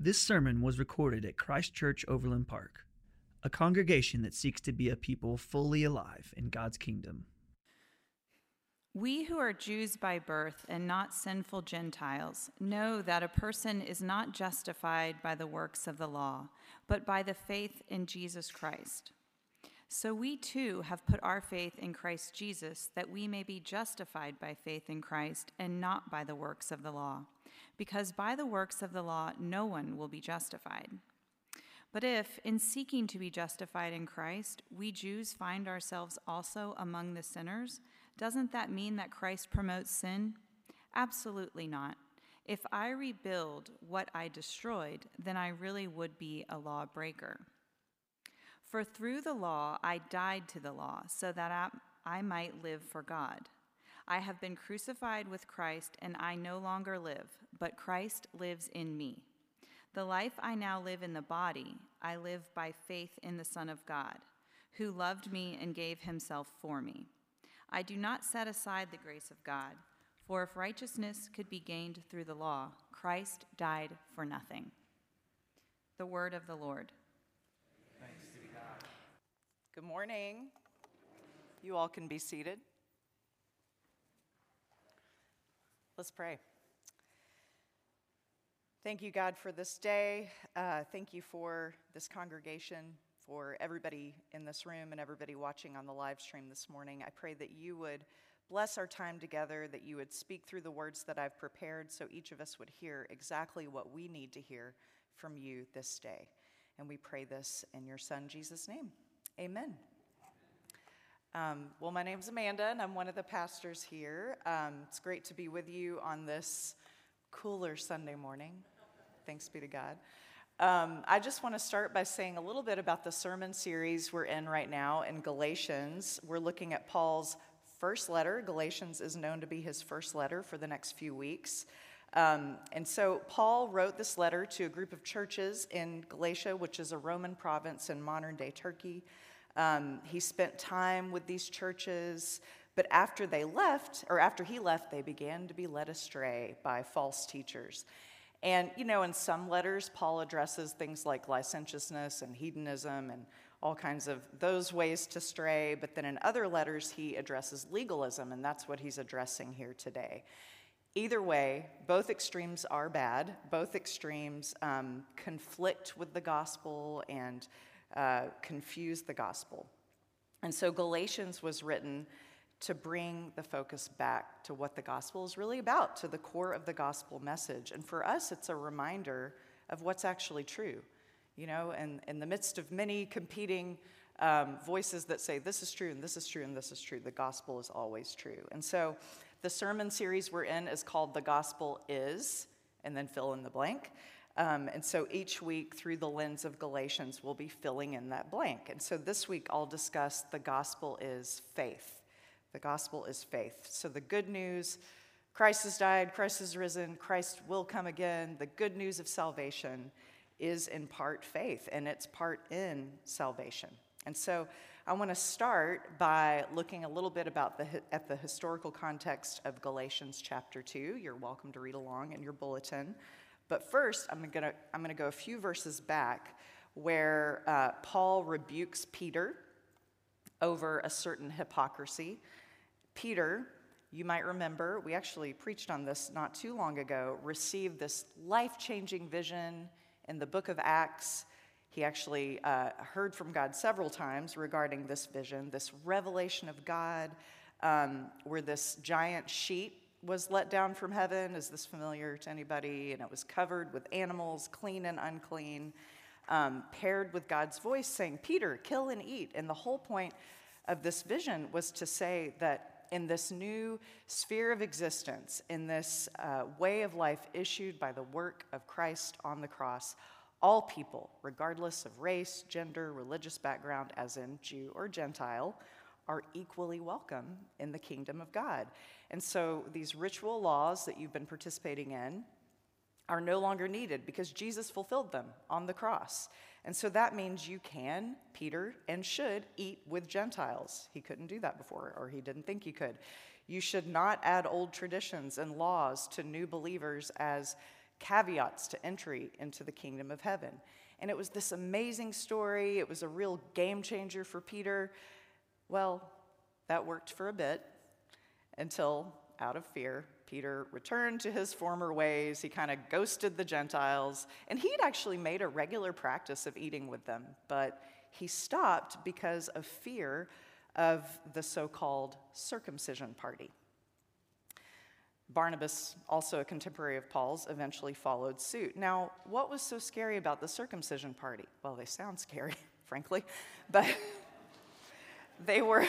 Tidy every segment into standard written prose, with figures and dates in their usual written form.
This sermon was recorded at Christ Church Overland Park, a congregation that seeks to be a people fully alive in God's kingdom. We who are Jews by birth and not sinful Gentiles know that a person is not justified by the works of the law, but by the faith in Jesus Christ. So we too have put our faith in Christ Jesus, that we may be justified by faith in Christ and not by the works of the law, because by the works of the law no one will be justified. But if, in seeking to be justified in Christ, we Jews find ourselves also among the sinners, doesn't that mean that Christ promotes sin? Absolutely not. If I rebuild what I destroyed, then I really would be a lawbreaker. For through the law I died to the law, so that I might live for God. I have been crucified with Christ, and I no longer live, but Christ lives in me. The life I now live in the body, I live by faith in the Son of God, who loved me and gave himself for me. I do not set aside the grace of God, for if righteousness could be gained through the law, Christ died for nothing. The word of the Lord. Thanks be to God. Good morning. You all can be seated. Let's pray. Thank you, God, for this day. Thank you for this congregation, for everybody in this room and everybody watching on the live stream this morning. I pray that you would bless our time together, that you would speak through the words that I've prepared so each of us would hear exactly what we need to hear from you this day. And we pray this in your Son, Jesus' name. Amen. Well, my name's Amanda, and I'm one of the pastors here. It's great to be with you on this cooler Sunday morning. Thanks be to God. I just want to start by saying a little bit about the sermon series we're in right now in Galatians. We're looking at Paul's first letter. Galatians is known to be his first letter for the next few weeks. And so Paul wrote this letter to a group of churches in Galatia, which is a Roman province in modern-day Turkey. He spent time with these churches, but after he left, they began to be led astray by false teachers. And, in some letters, Paul addresses things like licentiousness and hedonism and all kinds of those ways to stray. But then in other letters, he addresses legalism, and that's what he's addressing here today. Either way, both extremes are bad. Both extremes conflict with the gospel and confuse the gospel. And so Galatians was written to bring the focus back to what the gospel is really about, to the core of the gospel message. And for us, it's a reminder of what's actually true. And in the midst of many competing voices that say this is true and this is true and this is true, the gospel is always true. And so the sermon series we're in is called The Gospel Is, and then fill in the blank. And so each week through the lens of Galatians, we'll be filling in that blank. And so this week I'll discuss the gospel is faith. The gospel is faith. So the good news, Christ has died, Christ has risen, Christ will come again. The good news of salvation is in part faith, and it's part in salvation. And so I want to start by looking a little bit at the historical context of Galatians chapter 2. You're welcome to read along in your bulletin. But first, I'm going to go a few verses back where Paul rebukes Peter over a certain hypocrisy. Peter, you might remember, we actually preached on this not too long ago, received this life-changing vision in the book of Acts. He actually heard from God several times regarding this vision, this revelation of God, where this giant sheet was let down from heaven. Is this familiar to anybody? And it was covered with animals, clean and unclean, paired with God's voice saying, Peter, kill and eat. And the whole point of this vision was to say that in this new sphere of existence, in this way of life issued by the work of Christ on the cross, all people, regardless of race, gender, religious background, as in Jew or Gentile, are equally welcome in the kingdom of God. And so these ritual laws that you've been participating in are no longer needed because Jesus fulfilled them on the cross. And so that means you can, Peter, and should eat with Gentiles. He couldn't do that before, or he didn't think he could. You should not add old traditions and laws to new believers as caveats to entry into the kingdom of heaven. And it was this amazing story. It was a real game changer for Peter. Well, that worked for a bit until, out of fear, Peter returned to his former ways. He kind of ghosted the Gentiles, and he'd actually made a regular practice of eating with them, but he stopped because of fear of the so-called circumcision party. Barnabas, also a contemporary of Paul's, eventually followed suit. Now, what was so scary about the circumcision party? Well, they sound scary, frankly, but they were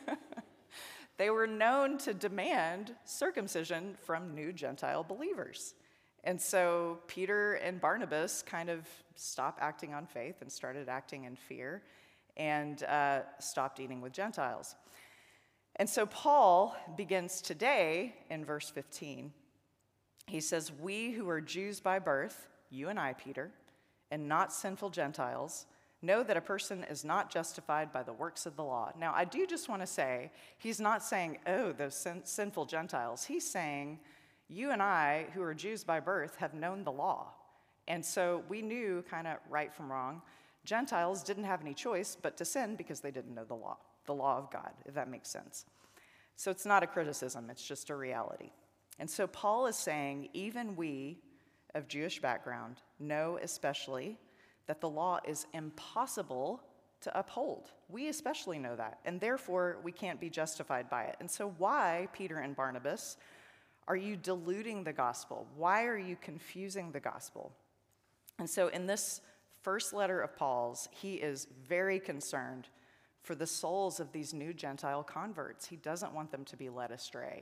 known to demand circumcision from new Gentile believers. And so Peter and Barnabas kind of stopped acting on faith and started acting in fear and stopped eating with Gentiles. And so Paul begins today in verse 15. He says, "We who are Jews by birth, you and I, Peter, and not sinful Gentiles, know that a person is not justified by the works of the law." Now, I do just want to say, he's not saying, oh, those sinful Gentiles. He's saying, you and I, who are Jews by birth, have known the law. And so we knew kind of right from wrong. Gentiles didn't have any choice but to sin because they didn't know the law of God, if that makes sense. So it's not a criticism, it's just a reality. And so Paul is saying, even we of Jewish background know especially that the law is impossible to uphold. We especially know that, and therefore we can't be justified by it. And so why, Peter and Barnabas, are you diluting the gospel? Why are you confusing the gospel? And so in this first letter of Paul's, he is very concerned for the souls of these new Gentile converts. He doesn't want them to be led astray.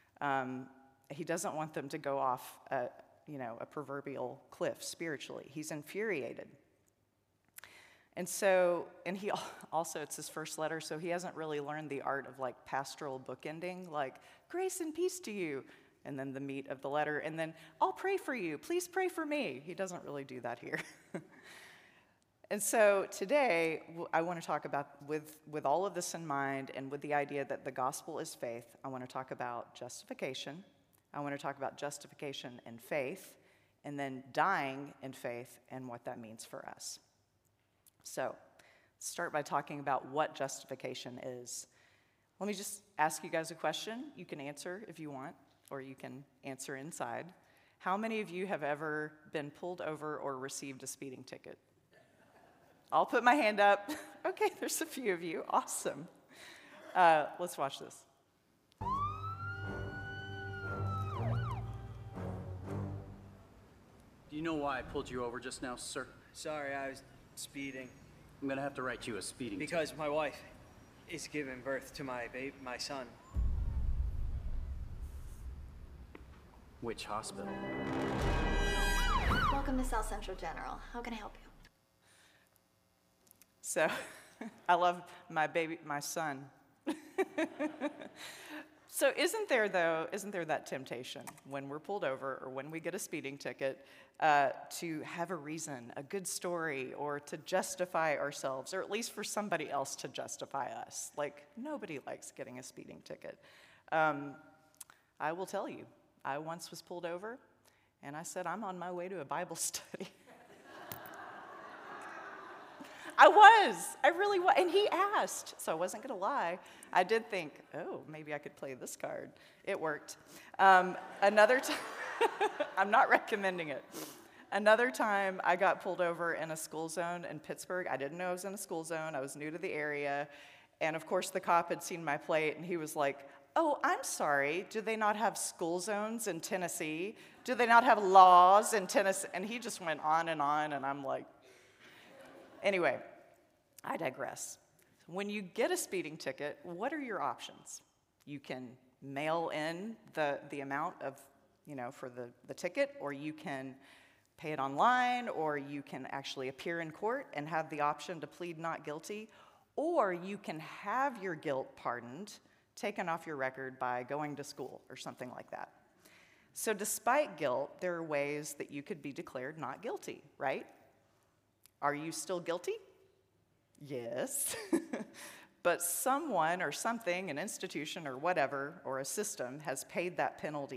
He doesn't want them to go off a proverbial cliff spiritually. He's infuriated. And he also, it's his first letter, so he hasn't really learned the art of like pastoral bookending, like grace and peace to you, and then the meat of the letter, and then I'll pray for you, please pray for me. He doesn't really do that here. And so today, I want to talk about, with all of this in mind, and with the idea that the gospel is faith, I want to talk about justification. I want to talk about justification and faith, and then dying in faith and what that means for us. So, let's start by talking about what justification is. Let me just ask you guys a question. You can answer if you want, or you can answer inside. How many of you have ever been pulled over or received a speeding ticket? I'll put my hand up. Okay, there's a few of you. Awesome. Let's watch this. Do you know why I pulled you over just now, sir? Sorry, I was speeding. I'm gonna have to write you a speeding ticket. Because my wife is giving birth to my son. Which hospital? Welcome to South Central General. How can I help you? So, I love my son. So isn't there that temptation when we're pulled over or when we get a speeding ticket to have a reason, a good story, or to justify ourselves, or at least for somebody else to justify us? Like, nobody likes getting a speeding ticket. I will tell you, I once was pulled over, and I said, I'm on my way to a Bible study. I really was, and he asked, so I wasn't gonna lie. I did think, oh, maybe I could play this card. It worked. Another time, I'm not recommending it. Another time, I got pulled over in a school zone in Pittsburgh. I didn't know I was in a school zone. I was new to the area, and of course, the cop had seen my plate, and he was like, oh, I'm sorry, do they not have school zones in Tennessee? Do they not have laws in Tennessee? And he just went on, and I'm like, anyway, I digress. When you get a speeding ticket, what are your options? You can mail in the amount of, for the ticket, or you can pay it online, or you can actually appear in court and have the option to plead not guilty, or you can have your guilt pardoned, taken off your record by going to school or something like that. So despite guilt, there are ways that you could be declared not guilty, right? Are you still guilty? Yes. But someone or something, an institution or whatever, or a system, has paid that penalty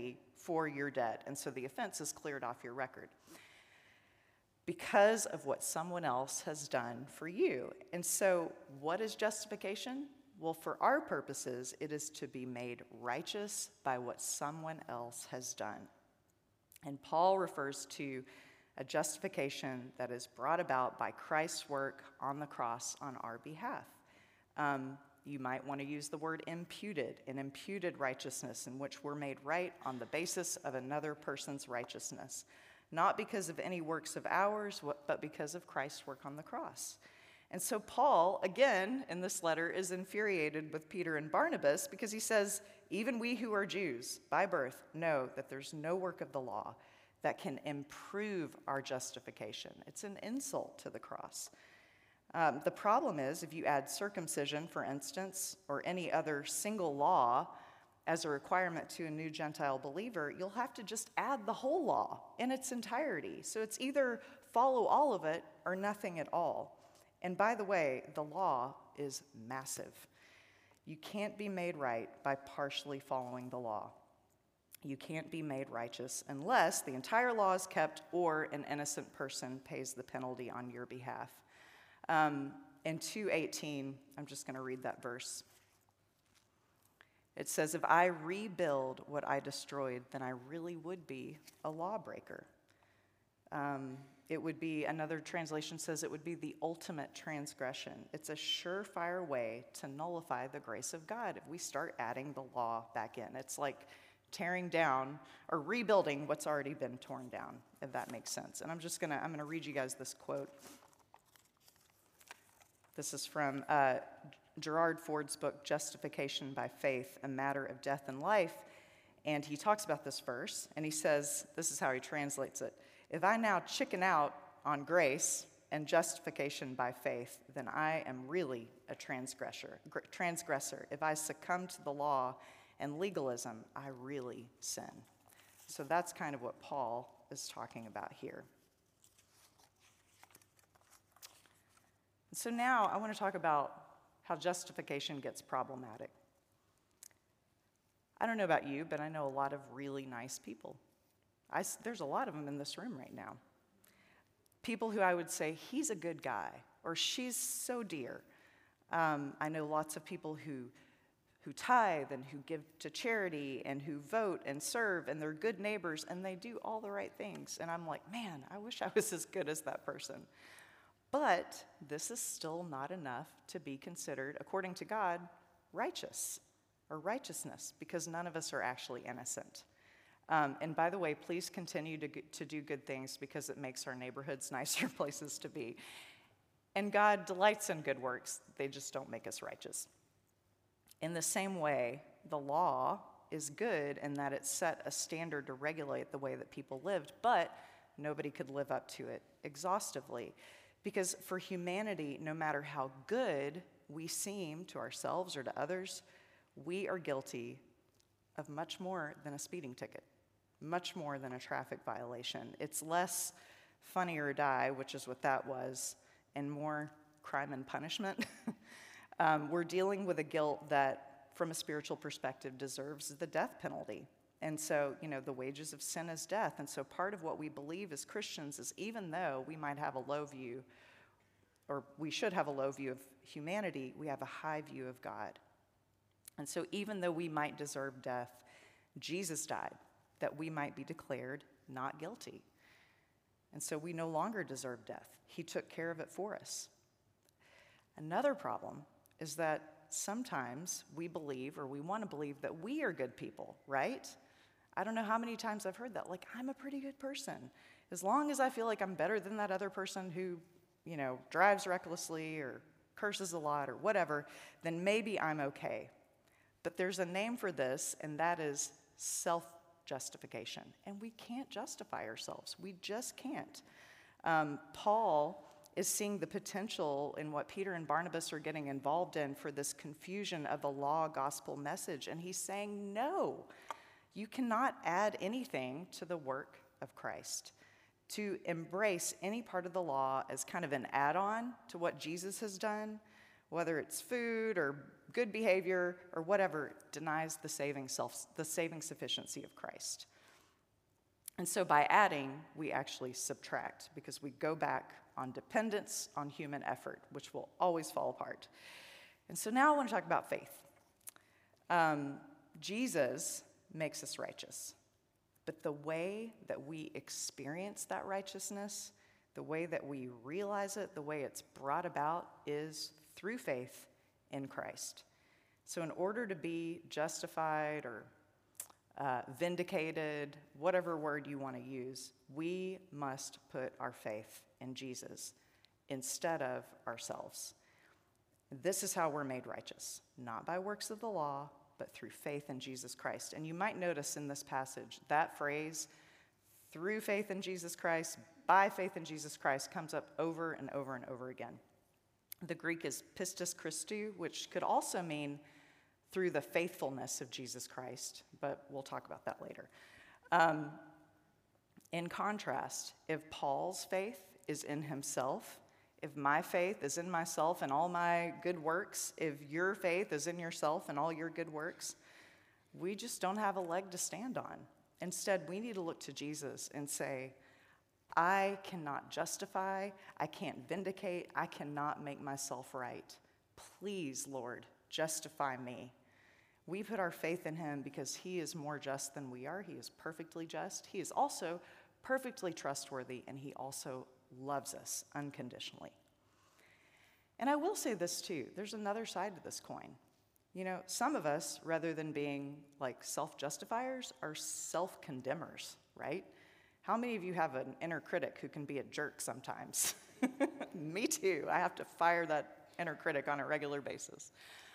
for your debt, and so the offense is cleared off your record because of what someone else has done for you. And so what is justification? Well, for our purposes, it is to be made righteous by what someone else has done. And Paul refers to a justification that is brought about by Christ's work on the cross on our behalf. You might want to use the word imputed, an imputed righteousness in which we're made right on the basis of another person's righteousness, not because of any works of ours, but because of Christ's work on the cross. And so Paul, again, in this letter, is infuriated with Peter and Barnabas because he says, even we who are Jews by birth know that there's no work of the law that can improve our justification. It's an insult to the cross. The problem is, if you add circumcision, for instance, or any other single law as a requirement to a new Gentile believer, you'll have to just add the whole law in its entirety. So it's either follow all of it or nothing at all. And by the way, the law is massive. You can't be made right by partially following the law. You can't be made righteous unless the entire law is kept or an innocent person pays the penalty on your behalf. In 2:18, I'm just going to read that verse. It says, if I rebuild what I destroyed, then I really would be a lawbreaker. It would be, another translation says it would be the ultimate transgression. It's a surefire way to nullify the grace of God if we start adding the law back in. It's like tearing down or rebuilding what's already been torn down, if that makes sense. And I'm going to read you guys this quote. This is from Gerard Ford's book, Justification by Faith, A Matter of Death and Life. And he talks about this verse, and he says, this is how he translates it. If I now chicken out on grace and justification by faith, then I am really a transgressor. If I succumb to the law and legalism, I really sin. So that's kind of what Paul is talking about here. So now I want to talk about how justification gets problematic. I don't know about you, but I know a lot of really nice people. There's a lot of them in this room right now. People who I would say, he's a good guy, or she's so dear. I know lots of people who tithe and who give to charity and who vote and serve, and they're good neighbors, and they do all the right things. And I'm like, man, I wish I was as good as that person. But this is still not enough to be considered, according to God, righteous or righteousness, because none of us are actually innocent. And by the way, please continue to do good things because it makes our neighborhoods nicer places to be. And God delights in good works. They just don't make us righteous. In the same way, the law is good in that it set a standard to regulate the way that people lived, but nobody could live up to it exhaustively. Because for humanity, no matter how good we seem to ourselves or to others, we are guilty of much more than a speeding ticket, much more than a traffic violation. It's less funny or die, which is what that was, and more crime and punishment. We're dealing with a guilt that, from a spiritual perspective, deserves the death penalty. And so, the wages of sin is death. And so part of what we believe as Christians is even though we might have a low view, or we should have a low view of humanity, we have a high view of God. And so even though we might deserve death, Jesus died that we might be declared not guilty. And so we no longer deserve death. He took care of it for us. Another problem is that sometimes we believe, or we want to believe, that we are good people, right? I don't know how many times I've heard that. Like, I'm a pretty good person. As long as I feel like I'm better than that other person who, drives recklessly or curses a lot or whatever, then maybe I'm okay. But there's a name for this, and that is self-justification. And we can't justify ourselves. We just can't. Paul is seeing the potential in what Peter and Barnabas are getting involved in for this confusion of the law gospel message. And he's saying, no, you cannot add anything to the work of Christ. To embrace any part of the law as kind of an add-on to what Jesus has done, whether it's food or good behavior or whatever, denies the saving sufficiency of Christ. And so by adding, we actually subtract because we go back on dependence on human effort, which will always fall apart. And so now I want to talk about faith. Jesus makes us righteous, but the way that we experience that righteousness, the way that we realize it, the way it's brought about is through faith in Christ. So in order to be justified or vindicated, whatever word you want to use, we must put our faith in Jesus instead of ourselves. This is how we're made righteous, not by works of the law, but through faith in Jesus Christ. And you might notice in this passage, that phrase, through faith in Jesus Christ, by faith in Jesus Christ, comes up over and over and over again. The Greek is pistis Christou, which could also mean through the faithfulness of Jesus Christ, but we'll talk about that later. In contrast, if Paul's faith is in himself, if my faith is in myself and all my good works, if your faith is in yourself and all your good works, we just don't have a leg to stand on. Instead, we need to look to Jesus and say, I cannot justify, I can't vindicate, I cannot make myself right. Please, Lord, justify me. We put our faith in him because he is more just than we are. He is perfectly just. He is also perfectly trustworthy, and he also loves us unconditionally. And I will say this too, there's another side to this coin. You know, some of us, rather than being like self-justifiers, are self-condemners, right? How many of you have an inner critic who can be a jerk sometimes? Me too. I have to fire that inner critic on a regular basis.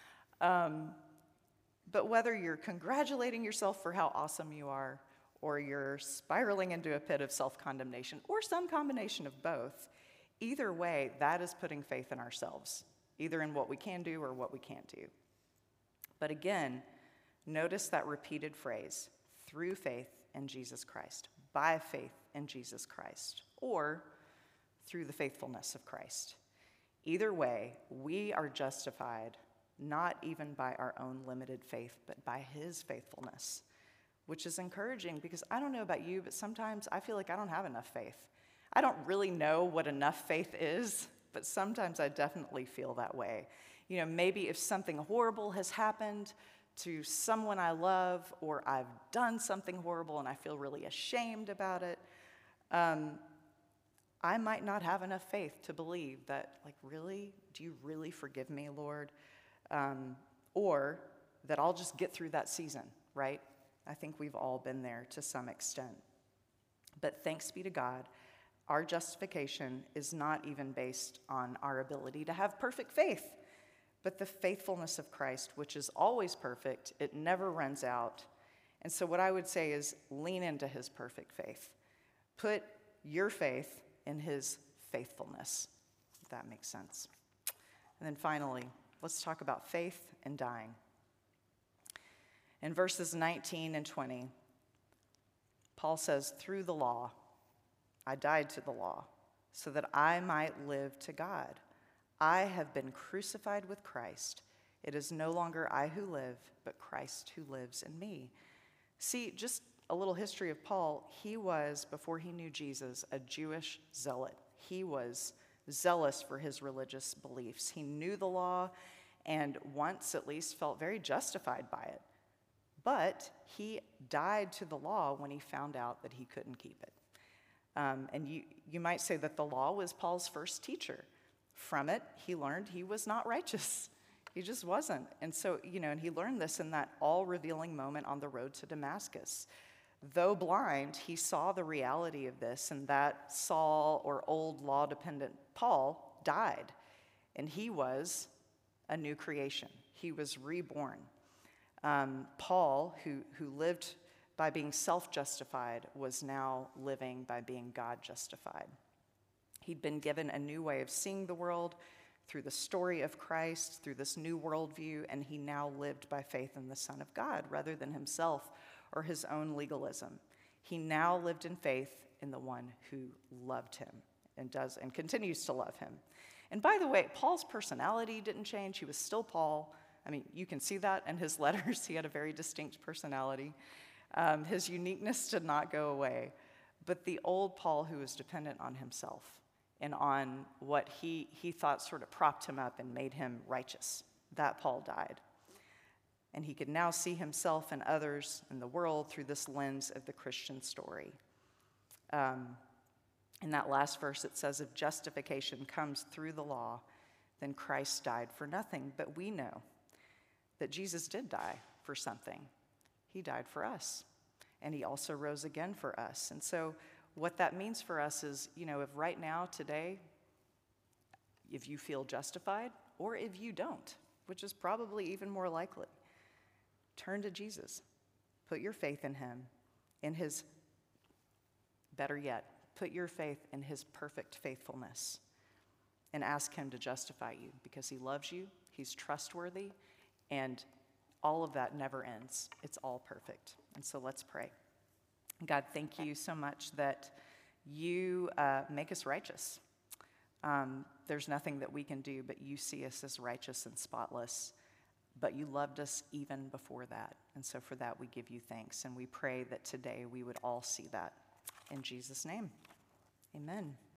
But whether you're congratulating yourself for how awesome you are, or you're spiraling into a pit of self-condemnation, or some combination of both, either way, that is putting faith in ourselves, either in what we can do or what we can't do. But again, notice that repeated phrase, through faith in Jesus Christ, by faith in Jesus Christ, or through the faithfulness of Christ. Either way, we are justified not even by our own limited faith, but by his faithfulness, which is encouraging because I don't know about you, but sometimes I feel like I don't have enough faith. I don't really know what enough faith is, but sometimes I definitely feel that way. You know, maybe if something horrible has happened to someone I love, or I've done something horrible and I feel really ashamed about it, I might not have enough faith to believe that, like, really? Do you really forgive me, Lord? Or that I'll just get through that season, right? I think we've all been there to some extent. But thanks be to God, our justification is not even based on our ability to have perfect faith, but the faithfulness of Christ, which is always perfect. It never runs out. And so what I would say is lean into his perfect faith. Put your faith in his faithfulness, if that makes sense. And then finally, let's talk about faith and dying. In verses 19 and 20, Paul says, through the law, I died to the law, so that I might live to God. I have been crucified with Christ. It is no longer I who live, but Christ who lives in me. See, just a little history of Paul. He was, before he knew Jesus, a Jewish zealot. He was zealous for his religious beliefs. He knew the law and once at least felt very justified by it. But he died to the law when he found out that he couldn't keep it. And you might say that the law was Paul's first teacher. From it, he learned he was not righteous. He just wasn't. And so, and he learned this in that all-revealing moment on the road to Damascus. Though blind, he saw the reality of this, and that Saul, or old law-dependent Paul, died. And he was a new creation. He was reborn. Paul, who lived by being self-justified, was now living by being God-justified. He'd been given a new way of seeing the world through the story of Christ, through this new worldview, and he now lived by faith in the Son of God rather than himself or his own legalism. He now lived in faith in the one who loved him and does and continues to love him. And by the way, Paul's personality didn't change. He was still Paul. I mean, you can see that in his letters. He had a very distinct personality. His uniqueness did not go away. But the old Paul, who was dependent on himself and on what he thought sort of propped him up and made him righteous, that Paul died. And he could now see himself and others in the world through this lens of the Christian story. In that last verse, it says, if justification comes through the law, then Christ died for nothing. But we know that Jesus did die for something. He died for us, and he also rose again for us. And so what that means for us is, if right now, today, if you feel justified, or if you don't, which is probably even more likely, turn to Jesus. Put your faith in him, better yet, put your faith in his perfect faithfulness and ask him to justify you because he loves you, he's trustworthy, and all of that never ends. It's all perfect. And so let's pray. God, thank you so much that you make us righteous. There's nothing that we can do, but you see us as righteous and spotless. But you loved us even before that. And so for that, we give you thanks. And we pray that today we would all see that. In Jesus' name, amen.